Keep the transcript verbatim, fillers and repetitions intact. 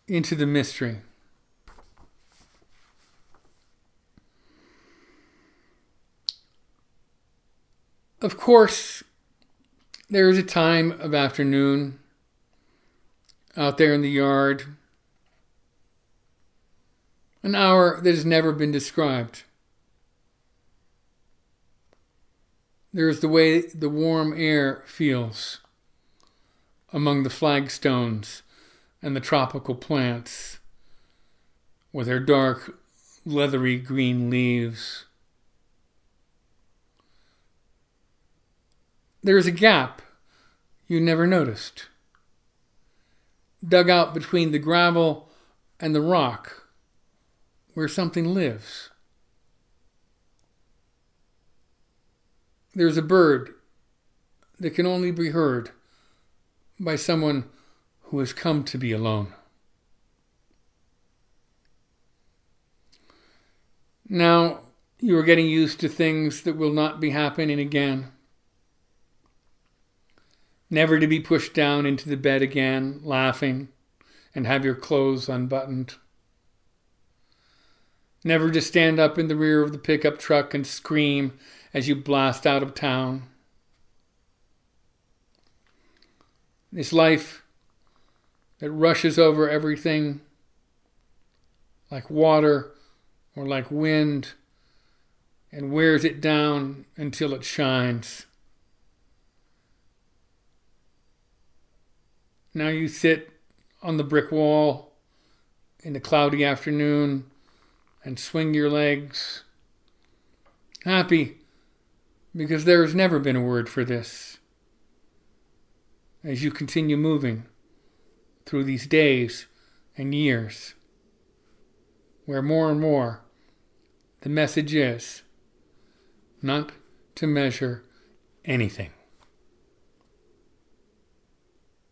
into the mystery. Of course, there is a time of afternoon out there in the yard, an hour that has never been described. There is the way the warm air feels among the flagstones and the tropical plants with their dark, leathery green leaves. There is a gap you never noticed, dug out between the gravel and the rock, where something lives. There's a bird that can only be heard by someone who has come to be alone. Now you are getting used to things that will not be happening again. Never to be pushed down into the bed again, laughing, and have your clothes unbuttoned. Never to stand up in the rear of the pickup truck and scream as you blast out of town. This life that rushes over everything like water or like wind and wears it down until it shines. Now you sit on the brick wall in the cloudy afternoon and swing your legs, happy because there has never been a word for this. As you continue moving through these days and years, where more and more the message is not to measure anything.